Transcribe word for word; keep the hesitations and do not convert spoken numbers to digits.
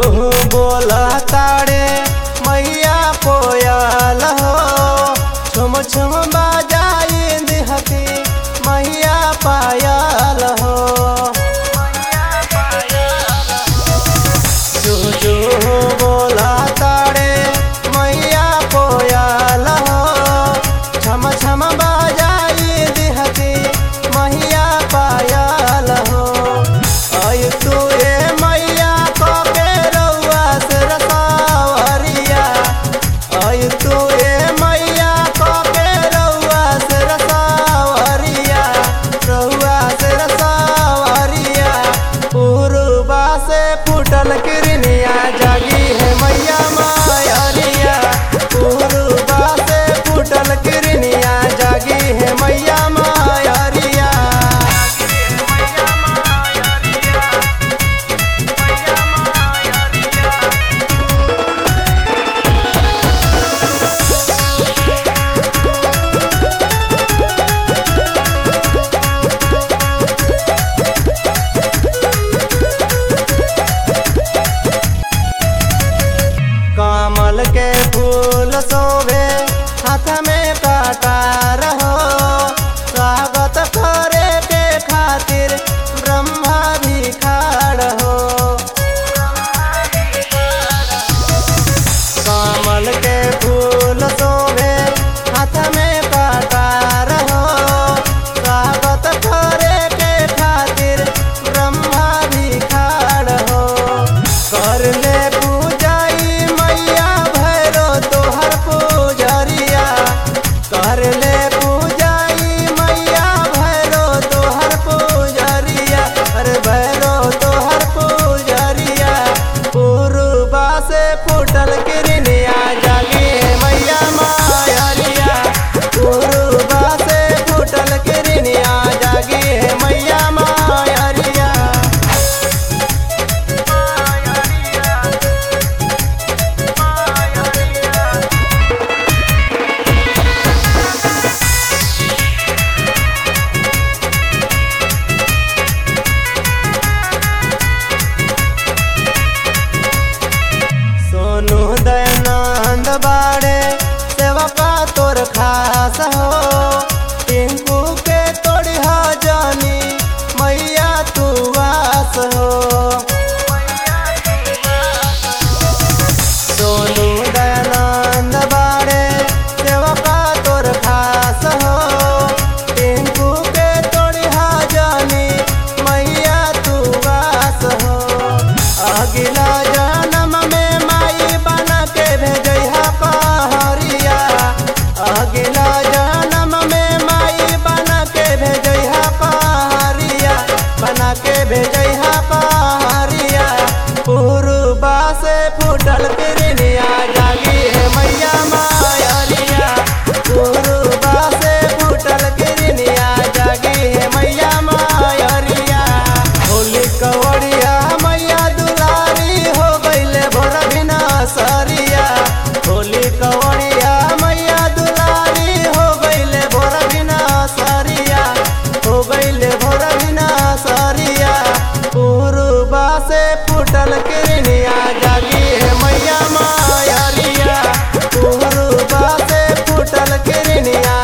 बोला ताड़े मैया कोयल हो, छुम छुम बाजाई दिहती मैया पायल हो। जू बोला ताड़े मैया कोयल हो, छम छम बाजाई दिहती मैया पायल हो। आई तू ए मैया को के रउआ से रसावरिया, आई तू ए मैया को के रउआ से रसावरिया, रउआ से रसावरिया। पूर्वा से फूटल किरनिया जागी है मैया मायरिया, पूर्वा से फूटल किरनिया जागी है मैया मायरिया। कमल के फूल शोभे हाथ में कटार हो, स्वागत करे के खातिर ब्रह्मा भी खाड़ हो। कमल के फूल शोभे हाथ में कटार हो, स्वागत करे के खातिर ब्रह्मा भी खाड़ हो। कर ले पूजाई मैया भैरो तोहर पूजरिया, कर ले पूजाई मैया भैरो तोहर पूजरिया, अरे भैरो तोहर पूजरिया। पूर्वा से फूटल किरनिया जागी है मैया मायरिया, पूर्वा से फूटल किरनिया जागी है मैया मायरिया। सोनू दयानंद बाड़े सेवका तोर खास हो, टिंकू के तोड़ी जानी मैया तू वास हो। सोनू दयानंद बाड़े सेवका तोर खास हो, टिंकू के तोड़ी जानी मैया तू वास हो। अगिला जन्म में माई बना के भेजैहा पहरिया, अगिला जन्म में माई बना के भेजैहा पहरिया, बना के भेजैहा पहरिया। पूर्वा से फूटल किरनिया जागी है मैया मायरिया, पूर्वा से फूटल किरनिया जागी है मैया मायरिया। होली कवड़िया मैया दुलारी हो गईले भोर बिना सरिया, होली कवड़िया मैया दुलारी हो गईले भोर बिना सरिया, हो गईले भोर बिना सरिया। पूर्वा से फूटल किरनिया जागी है मैया मायरिया, पूर्वा से फूटल किरनिया